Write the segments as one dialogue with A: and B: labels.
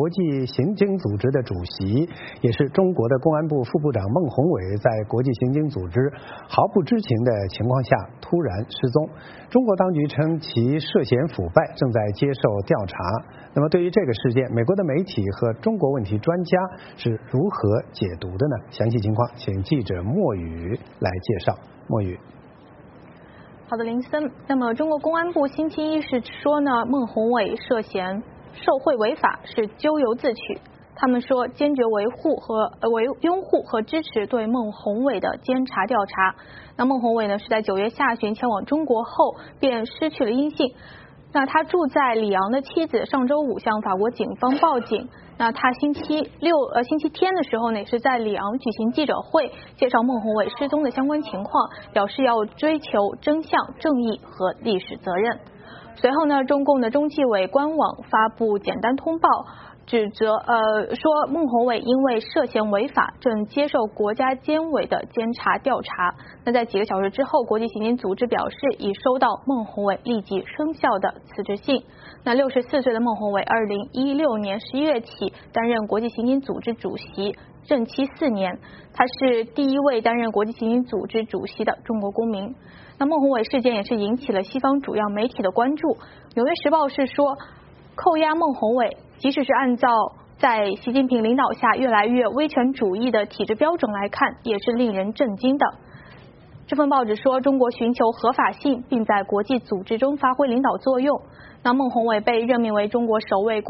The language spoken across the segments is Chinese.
A: 国际刑警组织的主席，也是中国的公安部副部长孟宏伟，在国际刑警组织毫不知情的情况下突然失踪。中国当局称其涉嫌腐败，正在接受调查。那么对于这个事件，美国的媒体和中国问题专家是如何解读的呢？详细情况请记者莫宇来介绍。莫宇。
B: 好的，林森。那么中国公安部星期一是说呢，孟宏伟涉嫌受贿违法，是咎由自取。他们说坚决拥护和支持对孟宏伟的监察调查。那孟宏伟呢是在9月下旬前往中国后便失去了音信。那他住在里昂的妻子上周五向法国警方报警。那他星期天的时候呢，也是在里昂举行记者会，介绍孟宏伟失踪的相关情况，表示要追求真相、正义和历史责任。随后呢，中共的中纪委官网发布简单通报，指责说孟宏伟因为涉嫌违法，正接受国家监委的监察调查。那在几个小时之后，国际刑警组织表示已收到孟宏伟立即生效的辞职信。那64岁的孟宏伟2016年11月起担任国际刑警组织主席，任期4年。他是第一位担任国际刑警组织主席的中国公民。那孟宏伟事件也是引起了西方主要媒体的关注。纽约时报是说，扣押孟宏伟，即使是按照在习近平领导下越来越威权主义的体制标准来看，也是令人震惊的。这份报纸说，中国寻求合法性，并在国际组织中发挥领导作用。那孟宏伟被任命为中国首位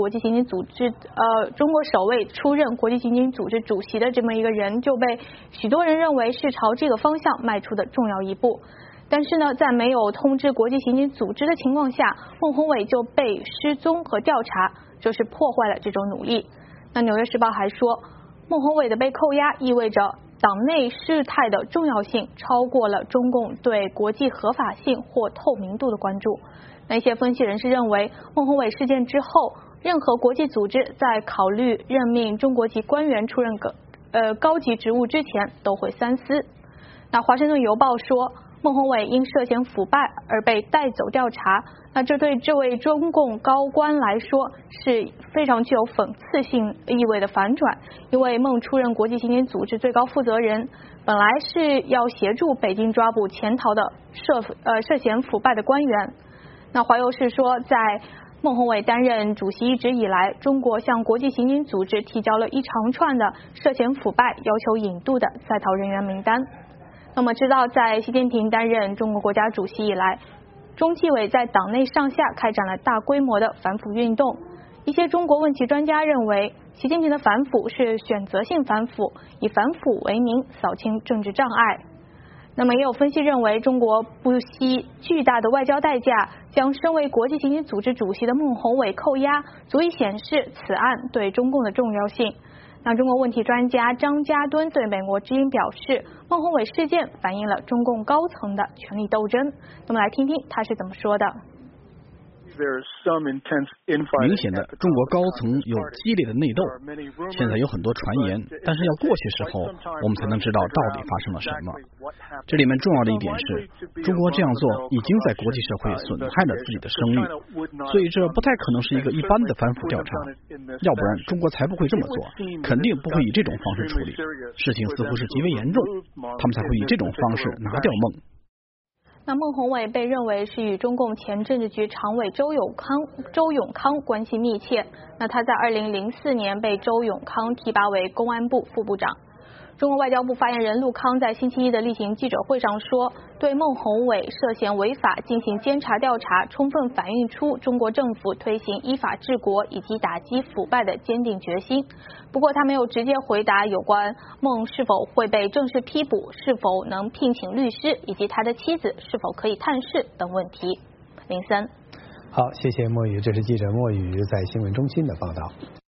B: 出任国际刑警组织主席的这么一个人，就被许多人认为是朝这个方向迈出的重要一步。但是呢，在没有通知国际刑警组织的情况下，孟宏伟就被失踪和调查，这是破坏了这种努力。那纽约时报还说，孟宏伟的被扣押意味着党内事态的重要性超过了中共对国际合法性或透明度的关注。那一些分析人士认为，孟宏伟事件之后，任何国际组织在考虑任命中国籍官员出任高级职务之前都会三思。那华盛顿邮报说，孟宏伟因涉嫌腐败而被带走调查，那这对这位中共高官来说是非常具有讽刺性意味的反转，因为孟出任国际刑警组织最高负责人，本来是要协助北京抓捕潜逃的涉嫌腐败的官员。那华邮是说，在孟宏伟担任主席一职以来，中国向国际刑警组织提交了一长串的涉嫌腐败、要求引渡的在逃人员名单。那么知道，在习近平担任中国国家主席以来，中纪委在党内上下开展了大规模的反腐运动。一些中国问题专家认为，习近平的反腐是选择性反腐，以反腐为名扫清政治障碍。那么也有分析认为，中国不惜巨大的外交代价，将身为国际刑警组织主席的孟宏伟扣押，足以显示此案对中共的重要性。那中国问题专家张家敦对美国之音表示，孟宏伟事件反映了中共高层的权力斗争。那么来听听他是怎么说的。
C: 明显的，中国高层有激烈的内斗，现在有很多传言，但是要过些时候，我们才能知道到底发生了什么。这里面重要的一点是，中国这样做已经在国际社会损害了自己的声誉，所以这不太可能是一个一般的反腐调查，要不然中国才不会这么做，肯定不会以这种方式处理。事情似乎是极为严重，他们才会以这种方式拿掉孟。
B: 那孟宏伟被认为是与中共前政治局常委周永康关系密切。那他在2004年被周永康提拔为公安部副部长。中国外交部发言人陆康在星期一的例行记者会上说，对孟宏伟涉嫌违法进行监察调查，充分反映出中国政府推行依法治国以及打击腐败的坚定决心。不过他没有直接回答有关孟是否会被正式批捕、是否能聘请律师以及他的妻子是否可以探视等问题。林森。
A: 好，谢谢莫宇，这是记者莫宇在新闻中心的报道。